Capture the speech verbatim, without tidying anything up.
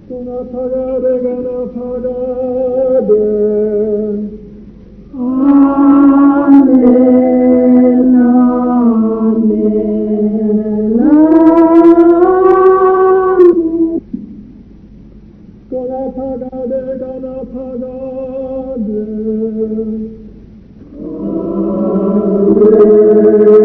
Gonna pagare, gonna pagare. Amen, amen, amen. Gonna pagare, gonna pagare. Amen.